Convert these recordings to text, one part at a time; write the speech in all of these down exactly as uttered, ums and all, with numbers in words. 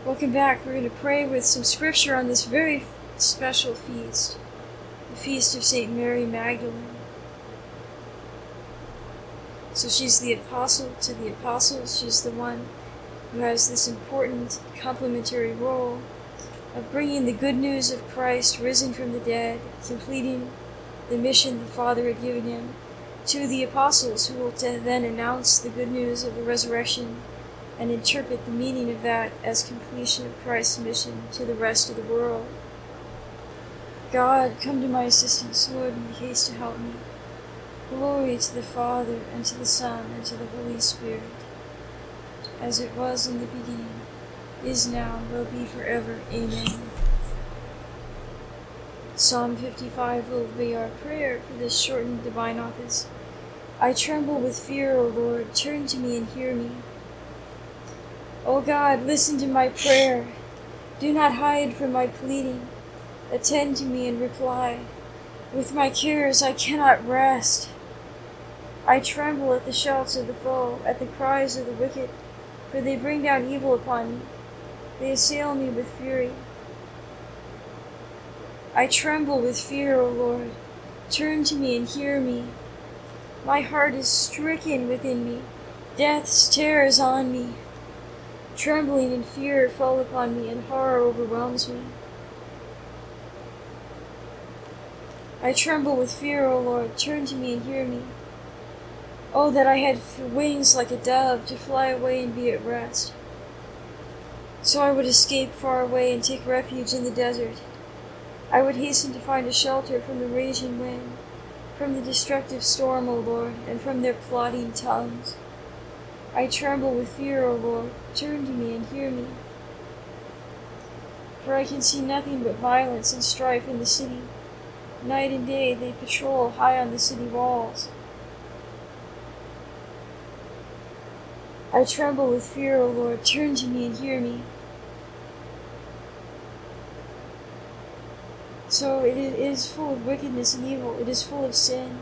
Welcome back. We're going to pray with some scripture on this very special feast, the feast of Saint Mary Magdalene. So she's the apostle to the apostles. She's the one who has this important complementary role of bringing the good news of Christ risen from the dead, completing the mission the Father had given him, to the apostles who will then announce the good news of the resurrection and interpret the meaning of that as completion of Christ's mission to the rest of the world. God, come to my assistance. Lord, make haste to help me. Glory to the Father, and to the Son, and to the Holy Spirit, as it was in the beginning, is now, and will be forever. Amen. Psalm fifty-five will be our prayer for this shortened divine office. I tremble with fear, O Lord. Turn to me and hear me. O God, listen to my prayer. Do not hide from my pleading. Attend to me and reply. With my cares I cannot rest. I tremble at the shouts of the foe, at the cries of the wicked, for they bring down evil upon me. They assail me with fury. I tremble with fear, O Lord. Turn to me and hear me. My heart is stricken within me. Death's terror is on me. Trembling and fear fall upon me, and horror overwhelms me. I tremble with fear, O Lord. Turn to me and hear me. Oh, that I had wings like a dove to fly away and be at rest. So I would escape far away and take refuge in the desert. I would hasten to find a shelter from the raging wind, from the destructive storm, O Lord, and from their plotting tongues. I tremble with fear, O Lord. Turn to me and hear me. For I can see nothing but violence and strife in the city. Night and day they patrol high on the city walls. I tremble with fear, O Lord. Turn to me and hear me. So it is full of wickedness and evil. It is full of sin.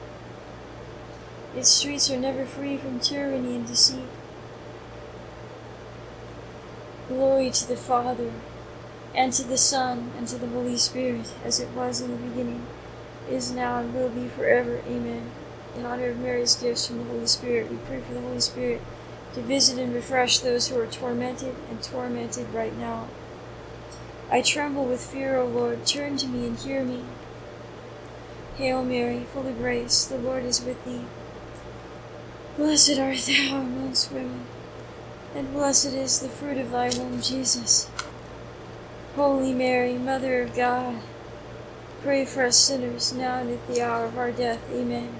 Its streets are never free from tyranny and deceit. Glory to the Father, and to the Son, and to the Holy Spirit, as it was in the beginning, is now, and will be forever. Amen. In honor of Mary's gifts from the Holy Spirit, we pray for the Holy Spirit to visit and refresh those who are tormented and tormented right now. I tremble with fear, O Lord. Turn to me and hear me. Hail Mary, full of grace, the Lord is with thee. Blessed art thou amongst women, and blessed is the fruit of thy womb, Jesus. Holy Mary, Mother of God, pray for us sinners, now and at the hour of our death. Amen.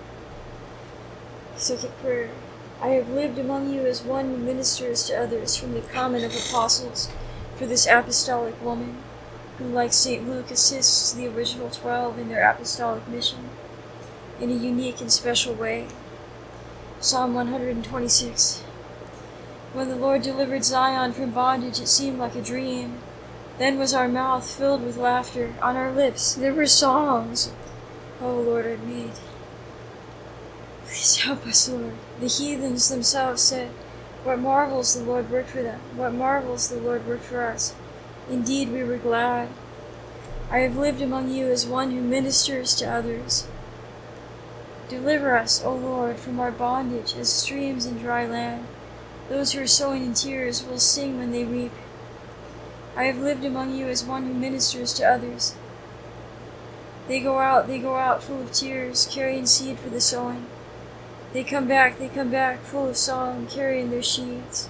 Second prayer. I have lived among you as one who ministers to others from the common of apostles, for this apostolic woman, who, like Saint Luke, assists the original twelve in their apostolic mission in a unique and special way. Psalm one hundred twenty-six. When the Lord delivered Zion from bondage, it seemed like a dream. Then was our mouth filled with laughter. On our lips there were songs. O Lord, our maid, please help us, Lord. The heathens themselves said, what marvels the Lord worked for them. What marvels the Lord worked for us. Indeed, we were glad. I have lived among you as one who ministers to others. Deliver us, O Lord, from our bondage as streams in dry land. Those who are sowing in tears will sing when they reap. I have lived among you as one who ministers to others. They go out, they go out full of tears, carrying seed for the sowing. They come back, they come back, full of song, carrying their sheaves.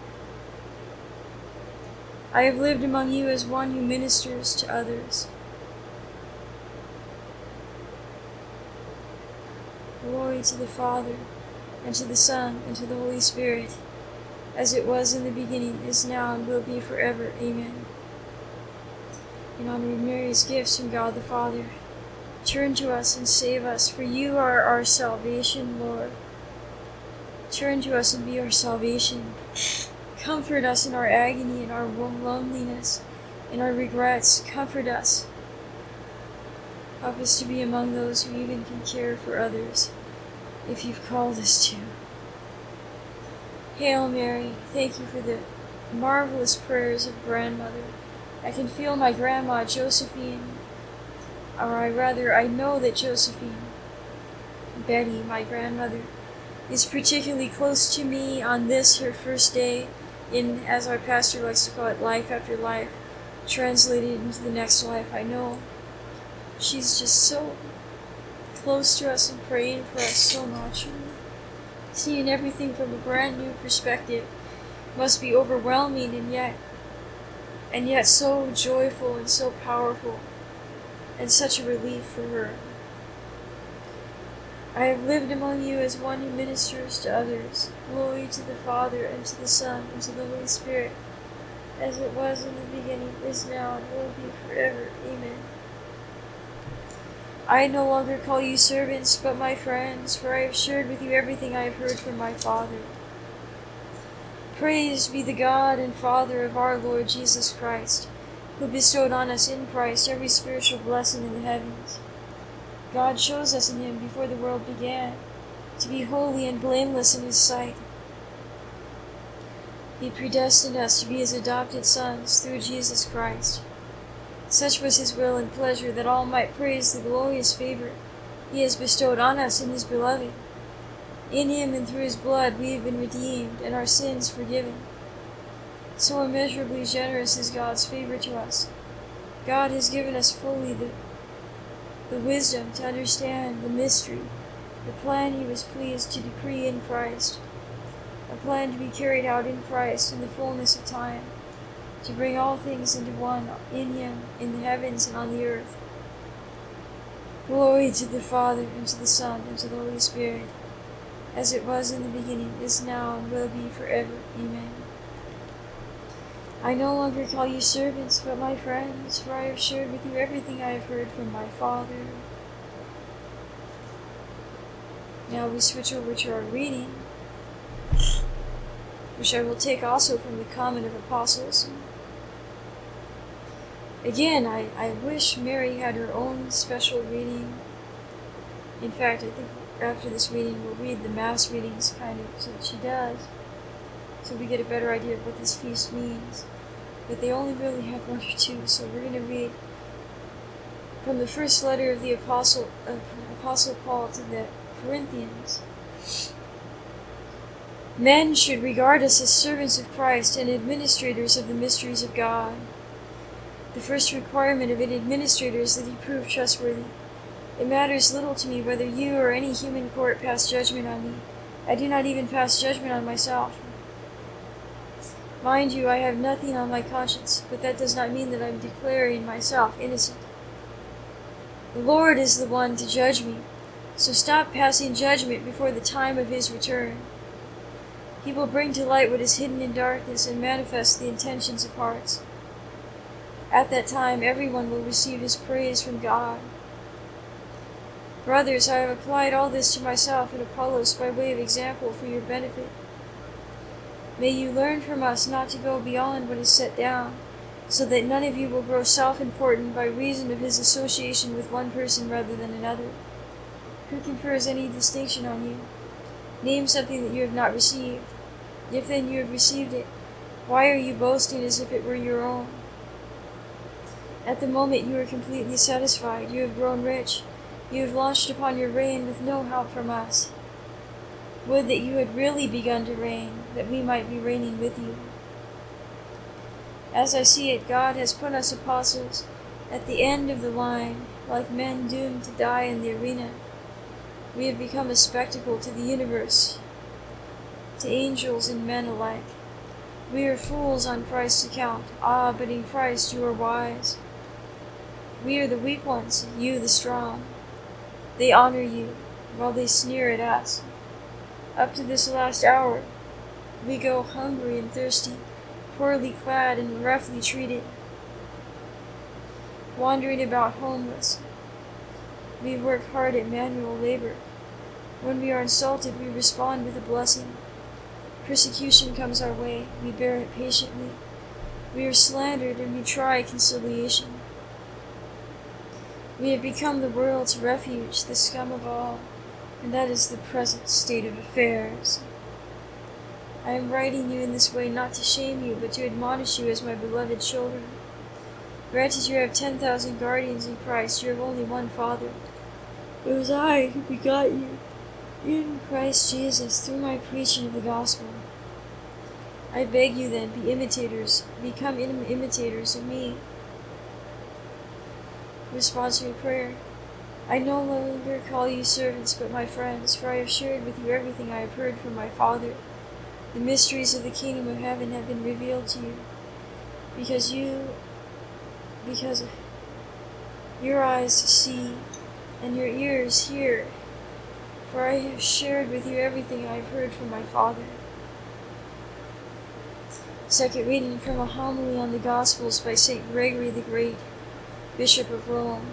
I have lived among you as one who ministers to others. Glory to the Father, and to the Son, and to the Holy Spirit, as it was in the beginning, is now, and will be forever. Amen. In honor of Mary's gifts from God the Father, turn to us and save us, for you are our salvation, Lord. Turn to us and be our salvation. Comfort us in our agony, in our loneliness, in our regrets. Comfort us. Help us to be among those who even can care for others, if you've called us to. Hail Mary, thank you for the marvelous prayers of grandmother. I can feel my grandma Josephine, or I rather, I know that Josephine, Betty, my grandmother, is particularly close to me on this, her first day in, as our pastor likes to call it, life after life, translated into the next life. I know she's just so close to us and praying for us so much. Seeing everything from a brand new perspective must be overwhelming and yet and yet so joyful and so powerful and such a relief for her. I have lived among you as one who ministers to others. Glory to the Father, and to the Son, and to the Holy Spirit, as it was in the beginning, is now, and will be forever. Amen. I no longer call you servants, but my friends, for I have shared with you everything I have heard from my Father. Praised be the God and Father of our Lord Jesus Christ, who bestowed on us in Christ every spiritual blessing in the heavens. God chose us in him before the world began, to be holy and blameless in his sight. He predestined us to be his adopted sons through Jesus Christ. Such was his will and pleasure, that all might praise the glorious favor he has bestowed on us in his beloved. In him and through his blood we have been redeemed, and our sins forgiven. So immeasurably generous is God's favor to us. God has given us fully the the wisdom to understand the mystery, the plan he was pleased to decree in Christ, a plan to be carried out in Christ in the fullness of time, to bring all things into one in him, in the heavens and on the earth. Glory to the Father, and to the Son, and to the Holy Spirit, as it was in the beginning, is now, and will be forever. Amen. I no longer call you servants, but my friends, for I have shared with you everything I have heard from my Father. Now we switch over to our reading, which I will take also from the Common of Apostles. Again, I, I wish Mary had her own special reading. In fact, I think after this reading we'll read the Mass readings, kind of, so that she does, so we get a better idea of what this feast means. But they only really have one or two, so we're going to read from the first letter of the Apostle, uh, Apostle Paul to the Corinthians. Men should regard us as servants of Christ and administrators of the mysteries of God. The first requirement of an administrator is that he prove trustworthy. It matters little to me whether you or any human court pass judgment on me. I do not even pass judgment on myself. Mind you, I have nothing on my conscience, but that does not mean that I am declaring myself innocent. The Lord is the one to judge me, so stop passing judgment before the time of his return. He will bring to light what is hidden in darkness and manifest the intentions of hearts. At that time, everyone will receive his praise from God. Brothers, I have applied all this to myself and Apollos by way of example for your benefit. May you learn from us not to go beyond what is set down, so that none of you will grow self-important by reason of his association with one person rather than another. Who confers any distinction on you? Name something that you have not received. If then you have received it, why are you boasting as if it were your own? At the moment you are completely satisfied, you have grown rich, you have launched upon your reign with no help from us. Would that you had really begun to reign, that we might be reigning with you. As I see it, God has put us apostles at the end of the line, like men doomed to die in the arena. We have become a spectacle to the universe, to angels and men alike. We are fools on Christ's account. Ah, but in Christ you are wise. We are the weak ones, you the strong. They honor you, while they sneer at us. Up to this last hour, we go hungry and thirsty, poorly clad and roughly treated, wandering about homeless. We work hard at manual labor. When we are insulted, we respond with a blessing. Persecution comes our way, we bear it patiently. We are slandered, and we try conciliation. We have become the world's refuge, the scum of all, and that is the present state of affairs. I am writing you in this way not to shame you, but to admonish you as my beloved children. Granted you have ten thousand guardians in Christ, you have only one Father. It was I who begot you in Christ Jesus through my preaching of the gospel. I beg you then, be imitators, become im- imitators of me. Responsory prayer. I no longer call you servants, but my friends, for I have shared with you everything I have heard from my Father. The mysteries of the kingdom of heaven have been revealed to you, because you, because your eyes see and your ears hear, for I have shared with you everything I have heard from my Father. Second reading from a homily on the Gospels by Saint Gregory the Great, Bishop of Rome.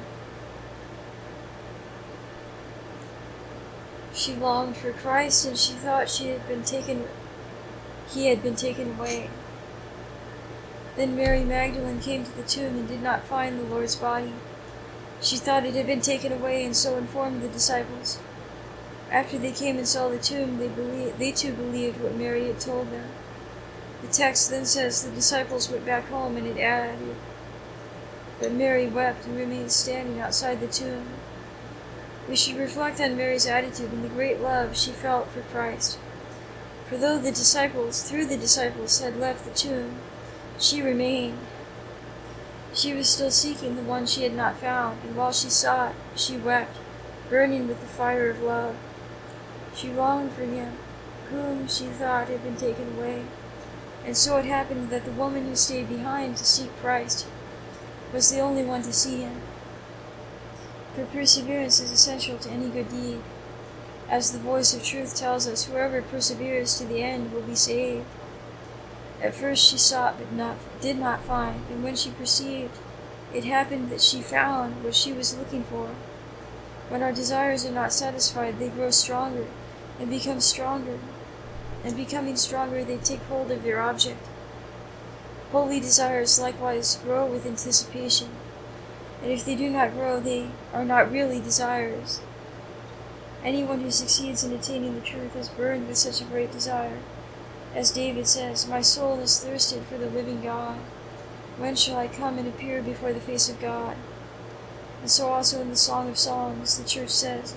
She longed for Christ, and she thought she had been taken, he had been taken away. Then Mary Magdalene came to the tomb and did not find the Lord's body. She thought it had been taken away, and so informed the disciples. After they came and saw the tomb, they believed, they too believed what Mary had told them. The text then says the disciples went back home, and it added, but Mary wept and remained standing outside the tomb. We should reflect on Mary's attitude and the great love she felt for Christ. For though the disciples, through the disciples, had left the tomb, she remained. She was still seeking the one she had not found, and while she sought, she wept, burning with the fire of love. She longed for him, whom she thought had been taken away. And so it happened that the woman who stayed behind to seek Christ was the only one to see him. For perseverance is essential to any good deed. As the voice of truth tells us, whoever perseveres to the end will be saved. At first she sought but not, did not find, and when she perceived, it happened that she found what she was looking for. When our desires are not satisfied, they grow stronger and become stronger, and becoming stronger, they take hold of their object. Holy desires likewise grow with anticipation, and if they do not grow, they are not really desires. Anyone who succeeds in attaining the truth is burned with such a great desire. As David says, my soul is thirsted for the living God. When shall I come and appear before the face of God? And so also in the Song of Songs, the church says,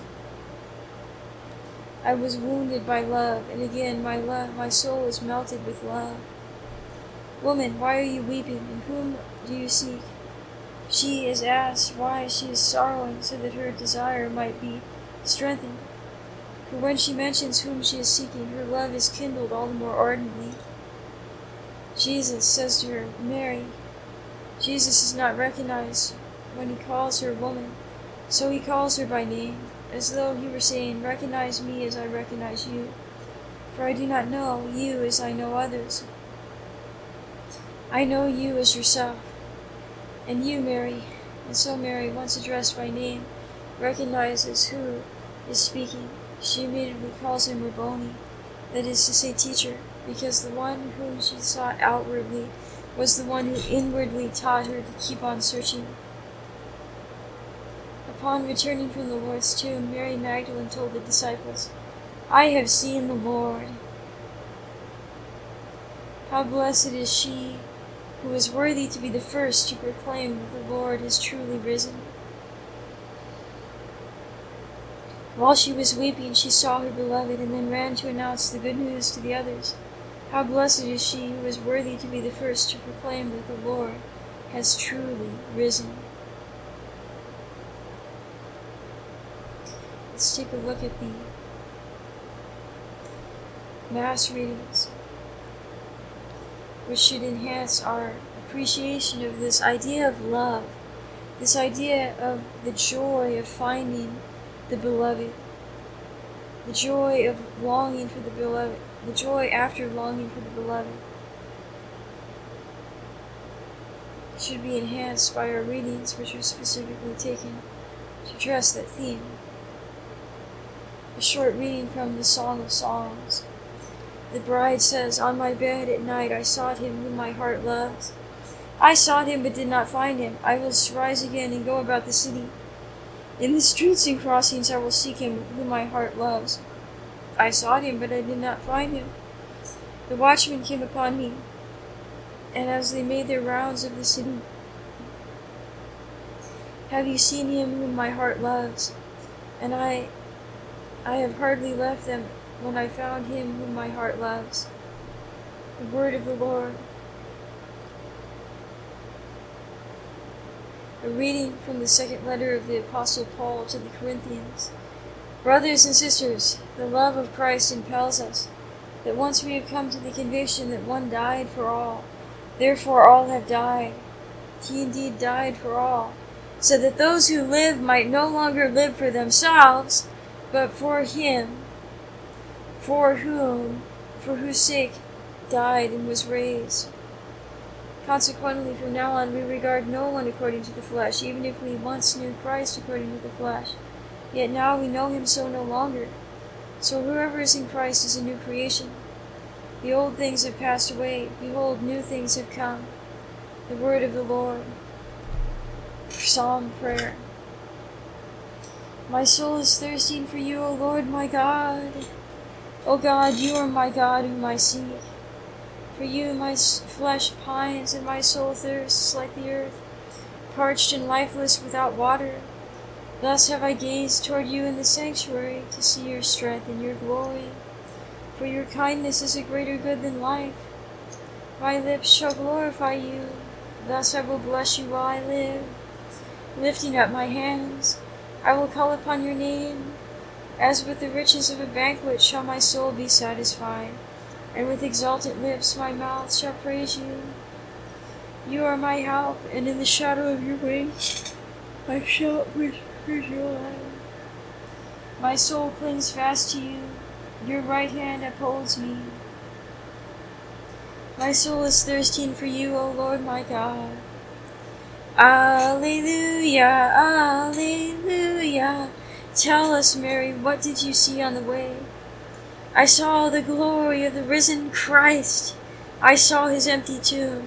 I was wounded by love, and again my love, my soul is melted with love. Woman, why are you weeping, and whom do you seek? She is asked why she is sorrowing, so that her desire might be strengthened. For when she mentions whom she is seeking, her love is kindled all the more ardently. Jesus says to her, Mary. Jesus is not recognized when he calls her woman, so he calls her by name, as though he were saying, recognize me as I recognize you, for I do not know you as I know others. I know you as yourself, and you, Mary. And so Mary, once addressed by name, recognizes who is speaking. She immediately calls him Rabboni, that is to say, teacher, because the one whom she sought outwardly was the one who inwardly taught her to keep on searching. Upon returning from the Lord's tomb, Mary Magdalene told the disciples, I have seen the Lord. How blessed is she who is worthy to be the first to proclaim that the Lord is truly risen. While she was weeping, she saw her beloved, and then ran to announce the good news to the others. How blessed is she who is worthy to be the first to proclaim that the Lord has truly risen. Let's take a look at the Mass readings, which should enhance our appreciation of this idea of love, this idea of the joy of finding the beloved, the joy of longing for the beloved, the joy after longing for the beloved. It should be enhanced by our readings, which are specifically taken to address that theme. A short reading from the Song of Songs. The bride says, on my bed at night I sought him whom my heart loves. I sought him but did not find him. I will rise again and go about the city. In the streets and crossings I will seek him whom my heart loves. I sought him, but I did not find him. The watchmen came upon me, and as they made their rounds of the city, have you seen him whom my heart loves? And I, I have hardly left them when I found him whom my heart loves. The word of the Lord. A reading from the second letter of the Apostle Paul to the Corinthians. Brothers and sisters, the love of Christ impels us, that once we have come to the conviction that one died for all, therefore all have died. He indeed died for all, so that those who live might no longer live for themselves, but for him, for whom, for whose sake died and was raised. Consequently, from now on we regard no one according to the flesh, even if we once knew Christ according to the flesh. Yet now we know him so no longer. So whoever is in Christ is a new creation. The old things have passed away. Behold, new things have come. The word of the Lord. Psalm prayer. My soul is thirsting for you, O Lord my God. O God, you are my God whom I seek. For you my flesh pines and my soul thirsts like the earth, parched and lifeless without water. Thus have I gazed toward you in the sanctuary to see your strength and your glory. For your kindness is a greater good than life. My lips shall glorify you. Thus I will bless you while I live. Lifting up my hands, I will call upon your name. As with the riches of a banquet shall my soul be satisfied, and with exalted lips my mouth shall praise you. You are my help, and in the shadow of your wings I shall rejoice. My soul clings fast to you. Your right hand upholds me. My soul is thirsting for you, O Lord my God. Alleluia, alleluia. Tell us, Mary, what did you see on the way? I saw the glory of the risen Christ. I saw his empty tomb.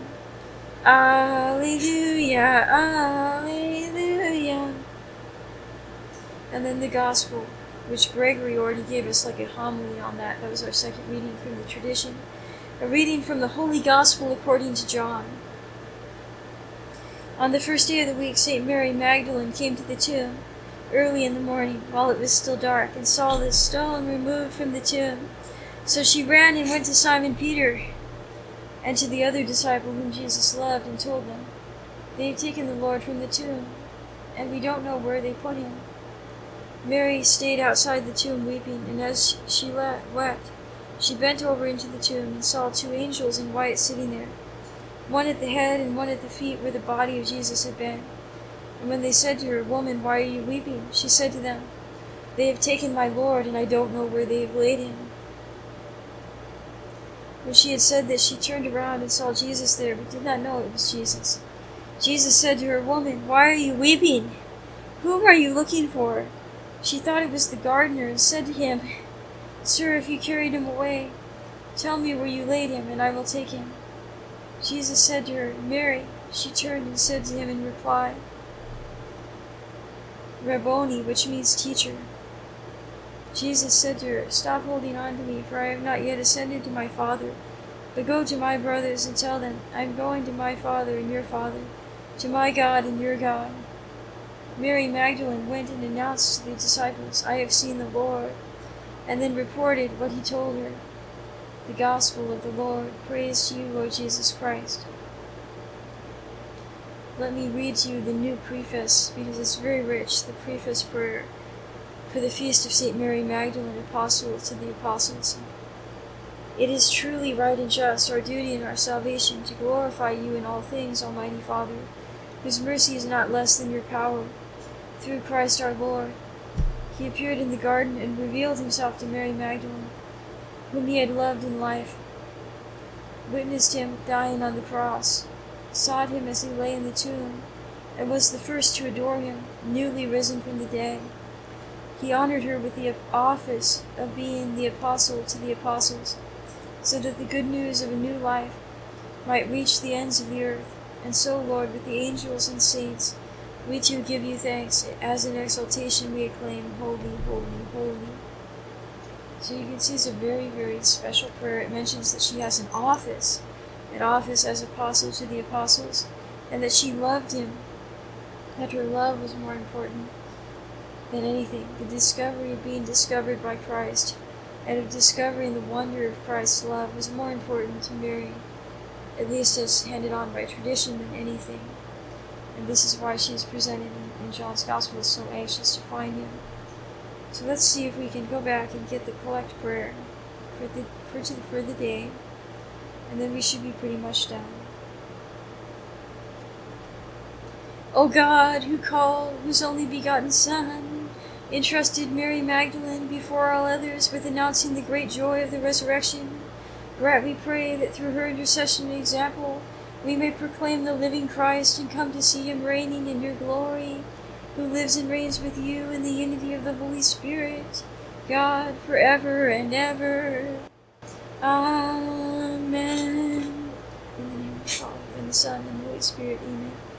Alleluia, alleluia. And then the gospel, which Gregory already gave us like a homily on that. That was our second reading from the tradition. A reading from the Holy Gospel according to John. On the first day of the week, Saint Mary Magdalene came to the tomb early in the morning, while it was still dark, and saw the stone removed from the tomb. So she ran and went to Simon Peter and to the other disciple whom Jesus loved, and told them, "They have taken the Lord from the tomb, and we don't know where they put him." Mary stayed outside the tomb weeping, and as she wept, she bent over into the tomb and saw two angels in white sitting there, one at the head and one at the feet where the body of Jesus had been. And when they said to her, "Woman, why are you weeping?" she said to them, "They have taken my Lord, and I don't know where they have laid him." When she had said this, she turned around and saw Jesus there, but did not know it was Jesus. Jesus said to her, "Woman, why are you weeping? Whom are you looking for?" She thought it was the gardener, and said to him, "Sir, if you carried him away, tell me where you laid him, and I will take him." Jesus said to her, "Mary." She turned and said to him in reply, "Rabboni," which means teacher. Jesus said to her, "Stop holding on to me, for I have not yet ascended to my Father. But go to my brothers and tell them, I am going to my Father and your Father, to my God and your God." Mary Magdalene went and announced to the disciples, "I have seen the Lord," and then reported what he told her. The Gospel of the Lord. Praise to you, O Jesus Christ. Let me read to you the new preface, because it's very rich, the preface prayer for the feast of Saint Mary Magdalene, Apostle to the Apostles. It is truly right and just, our duty and our salvation, to glorify you in all things, Almighty Father, whose mercy is not less than your power. Through Christ our Lord, he appeared in the garden and revealed himself to Mary Magdalene, whom he had loved in life, witnessed him dying on the cross, sought him as he lay in the tomb, and was the first to adore him, newly risen from the dead. He honored her with the office of being the apostle to the apostles, so that the good news of a new life might reach the ends of the earth. And so, Lord, with the angels and saints, we too give you thanks, as in exaltation we acclaim, Holy, holy, holy. So you can see it's a very, very special prayer. It mentions that she has an office, an office as apostle to the apostles, and that she loved him, that her love was more important than anything. The discovery of being discovered by Christ and of discovering the wonder of Christ's love was more important to Mary, at least as handed on by tradition, than anything. And this is why she is presented in, in John's Gospel as so anxious to find him. So let's see if we can go back and get the collect prayer for the for, to, for the day, and then we should be pretty much done. O God, who called, whose only begotten Son, entrusted Mary Magdalene before all others with announcing the great joy of the resurrection, grant, we pray, that through her intercession and example we may proclaim the living Christ and come to see him reigning in your glory, who lives and reigns with you in the unity of the Holy Spirit, God, forever and ever. Amen. In the name of the Father, and the Son, and the Holy Spirit. Amen.